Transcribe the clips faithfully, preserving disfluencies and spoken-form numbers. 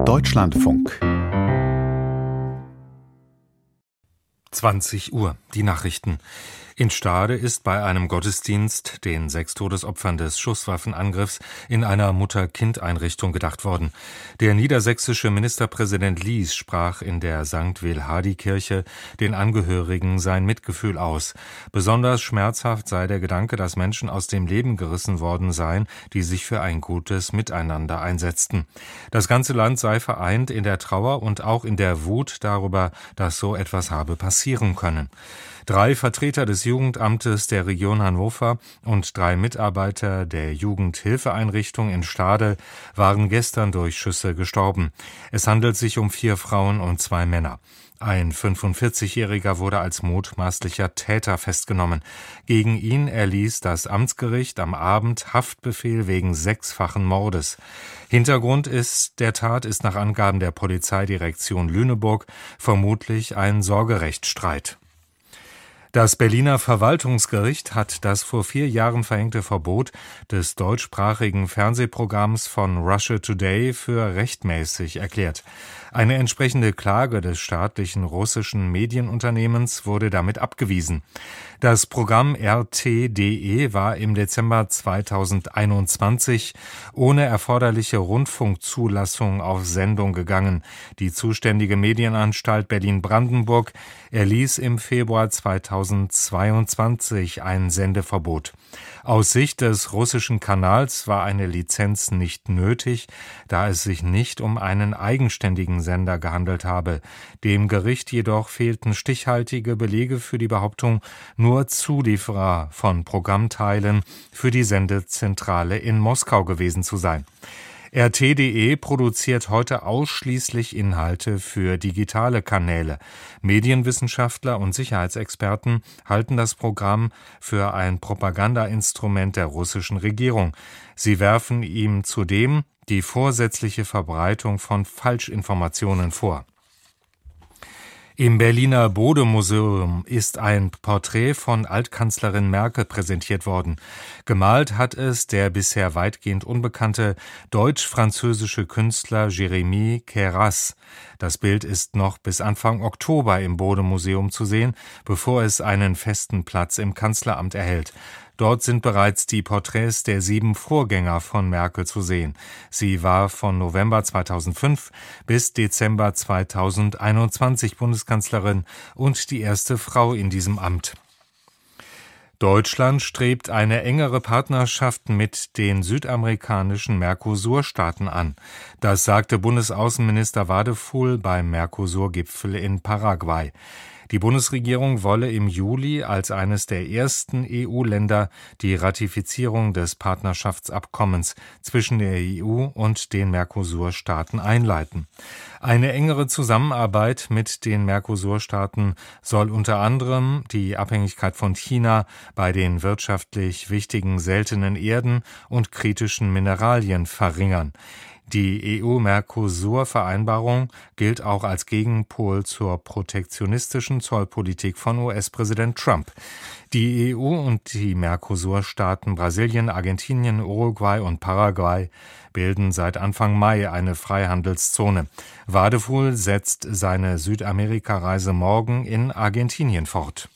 Deutschlandfunk. zwanzig Uhr, die Nachrichten. In Stade ist bei einem Gottesdienst den sechs Todesopfern des Schusswaffenangriffs in einer Mutter-Kind-Einrichtung gedacht worden. Der niedersächsische Ministerpräsident Lies sprach in der Sankt Wilhardi-Kirche den Angehörigen sein Mitgefühl aus. Besonders schmerzhaft sei der Gedanke, dass Menschen aus dem Leben gerissen worden seien, die sich für ein gutes Miteinander einsetzten. Das ganze Land sei vereint in der Trauer und auch in der Wut darüber, dass so etwas habe passieren können. Drei Vertreter des Jugendamtes der Region Hannover und drei Mitarbeiter der Jugendhilfeeinrichtung in Stade waren gestern durch Schüsse gestorben. Es handelt sich um vier Frauen und zwei Männer. Ein fünfundvierzigjähriger wurde als mutmaßlicher Täter festgenommen. Gegen ihn erließ das Amtsgericht am Abend Haftbefehl wegen sechsfachen Mordes. Hintergrund ist der Tat ist nach Angaben der Polizeidirektion Lüneburg vermutlich ein Sorgerechtsstreit. Das Berliner Verwaltungsgericht hat das vor vier Jahren verhängte Verbot des deutschsprachigen Fernsehprogramms von Russia Today für rechtmäßig erklärt. Eine entsprechende Klage des staatlichen russischen Medienunternehmens wurde damit abgewiesen. Das Programm R T D E war im Dezember zweitausendeinundzwanzig ohne erforderliche Rundfunkzulassung auf Sendung gegangen. Die zuständige Medienanstalt Berlin-Brandenburg erließ im Februar zweitausendzweiundzwanzig ein Sendeverbot. Aus Sicht des russischen Kanals war eine Lizenz nicht nötig, da es sich nicht um einen eigenständigen Sender gehandelt habe. Dem Gericht jedoch fehlten stichhaltige Belege für die Behauptung, nur Zulieferer von Programmteilen für die Sendezentrale in Moskau gewesen zu sein. R T D E produziert heute ausschließlich Inhalte für digitale Kanäle. Medienwissenschaftler und Sicherheitsexperten halten das Programm für ein Propagandainstrument der russischen Regierung. Sie werfen ihm zudem die vorsätzliche Verbreitung von Falschinformationen vor. Im Berliner Bode-Museum ist ein Porträt von Altkanzlerin Merkel präsentiert worden. Gemalt hat es der bisher weitgehend unbekannte deutsch-französische Künstler Jérémy Queyras. Das Bild ist noch bis Anfang Oktober im Bode-Museum zu sehen, bevor es einen festen Platz im Kanzleramt erhält. Dort sind bereits die Porträts der sieben Vorgänger von Merkel zu sehen. Sie war von November zweitausendfünf bis Dezember zweitausendeinundzwanzig Bundeskanzlerin und die erste Frau in diesem Amt. Deutschland strebt eine engere Partnerschaft mit den südamerikanischen Mercosur-Staaten an. Das sagte Bundesaußenminister Wadefuhl beim Mercosur-Gipfel in Paraguay. Die Bundesregierung wolle im Juli als eines der ersten E U-Länder die Ratifizierung des Partnerschaftsabkommens zwischen der E U und den Mercosur-Staaten einleiten. Eine engere Zusammenarbeit mit den Mercosur-Staaten soll unter anderem die Abhängigkeit von China bei den wirtschaftlich wichtigen seltenen Erden und kritischen Mineralien verringern. Die E U-Mercosur-Vereinbarung gilt auch als Gegenpol zur protektionistischen Zollpolitik von U S-Präsident Trump. Die E U und die Mercosur-Staaten Brasilien, Argentinien, Uruguay und Paraguay bilden seit Anfang Mai eine Freihandelszone. Wadefuhl setzt seine Südamerika-Reise morgen in Argentinien fort.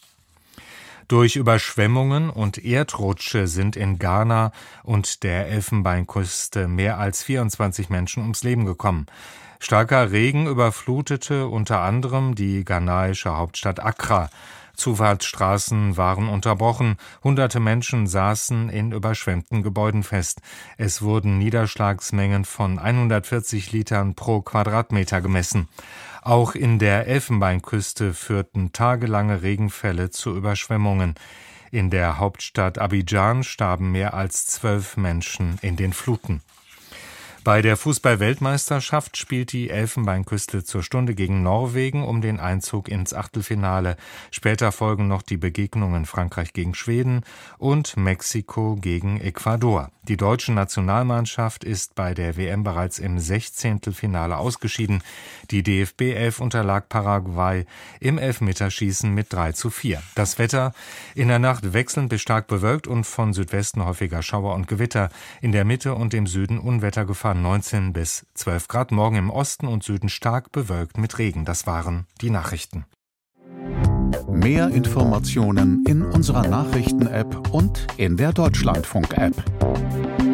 Durch Überschwemmungen und Erdrutsche sind in Ghana und der Elfenbeinküste mehr als vierundzwanzig Menschen ums Leben gekommen. Starker Regen überflutete unter anderem die ghanaische Hauptstadt Accra. Zufahrtsstraßen waren unterbrochen, hunderte Menschen saßen in überschwemmten Gebäuden fest. Es wurden Niederschlagsmengen von hundertvierzig Litern pro Quadratmeter gemessen. Auch in der Elfenbeinküste führten tagelange Regenfälle zu Überschwemmungen. In der Hauptstadt Abidjan starben mehr als zwölf Menschen in den Fluten. Bei der Fußball-Weltmeisterschaft spielt die Elfenbeinküste zur Stunde gegen Norwegen um den Einzug ins Achtelfinale. Später folgen noch die Begegnungen Frankreich gegen Schweden und Mexiko gegen Ecuador. Die deutsche Nationalmannschaft ist bei der W M bereits im Sechzehntelfinale ausgeschieden. Die D F B elf unterlag Paraguay im Elfmeterschießen mit drei zu vier. Das Wetter: in der Nacht wechselnd bis stark bewölkt und von Südwesten häufiger Schauer und Gewitter. In der Mitte und im Süden Unwettergefahr. Europa neunzehn bis zwölf Grad, morgen im Osten und Süden stark bewölkt mit Regen. Das waren die Nachrichten. Mehr Informationen in unserer Nachrichten-App und in der Deutschlandfunk-App.